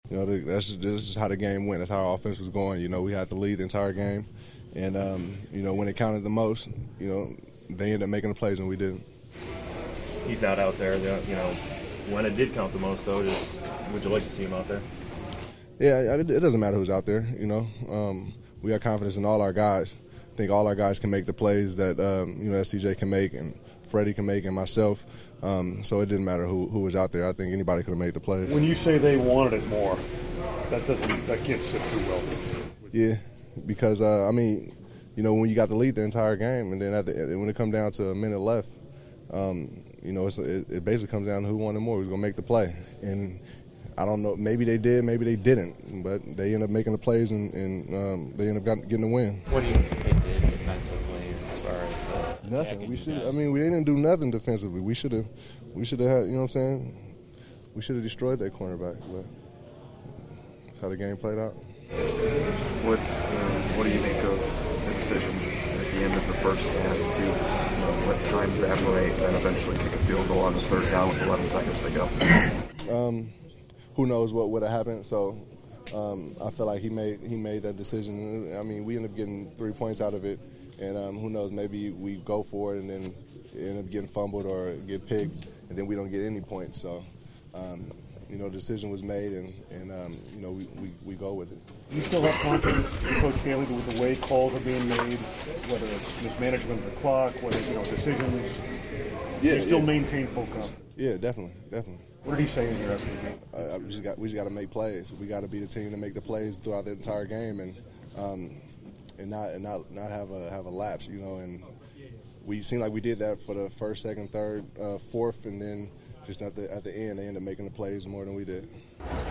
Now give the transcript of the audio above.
You know, this is how the game went. That's how our offense was going. You know, we had to lead the entire game. And, you know, when it counted the most, you know, they ended up making the plays and we didn't. He's not out there. You know, when it did count the most, though, would you like to see him out there? Yeah, it doesn't matter who's out there, you know. We got confidence in all our guys. I think all our guys can make the plays that, you know, that CJ can make and Freddie can make and myself. So it didn't matter who was out there. I think anybody could have made the plays. When you say they wanted it more, that can't sit too well. Yeah, because, I mean, you know, when you got to lead the entire game and then when it comes down to a minute left, you know, it basically comes down to who wanted more, who's going to make the play. And I don't know, maybe they did, maybe they didn't, but they ended up making the plays and they ended up getting the win. What do you think they did defensively as far as nothing? We should. I mean, we didn't do nothing defensively. We should have had. You know what I'm saying? We should have destroyed that cornerback. But that's how the game played out. What do you think of the decision at the end of the first half to let time evaporate and then eventually kick a field goal on the third down with 11 seconds to go? Who knows what would have happened? So I feel like he made that decision. I mean, we ended up getting 3 points out of it, and who knows? Maybe we go for it and then end up getting fumbled or get picked, and then we don't get any points. So. You know, the decision was made, and you know, we go with it. You still have confidence in Coach Haley with the way calls are being made, whether it's mismanagement of the clock, whether, you know, decisions. Yeah, you still maintain full confidence. Yeah, definitely. What did he say in your after the game? We just got to make plays. We got to be the team to make the plays throughout the entire game, and not have a lapse. You know, and we seemed like we did that for the first, second, third, fourth, and then. Just at the end, they ended up making the plays more than we did.